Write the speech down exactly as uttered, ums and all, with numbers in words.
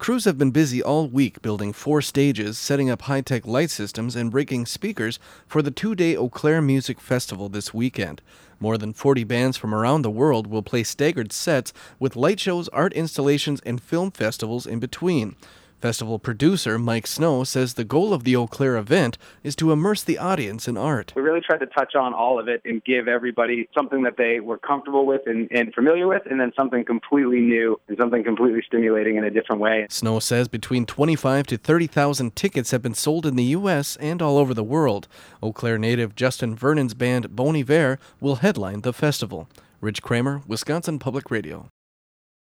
Crews have been busy all week building four stages, setting up high-tech light systems, and breaking speakers for the two-day Eau Claire Music Festival this weekend. More than forty bands from around the world will play staggered sets with light shows, art installations, and film festivals in between. Festival producer Mike Snow says the goal of the Eau Claire event is to immerse the audience in art. We really tried to touch on all of it and give everybody something that they were comfortable with and, and familiar with, and then something completely new and something completely stimulating in a different way. Snow says between twenty-five to thirty thousand tickets have been sold in the U S and all over the world. Eau Claire native Justin Vernon's band Bon Iver will headline the festival. Rich Kramer, Wisconsin Public Radio.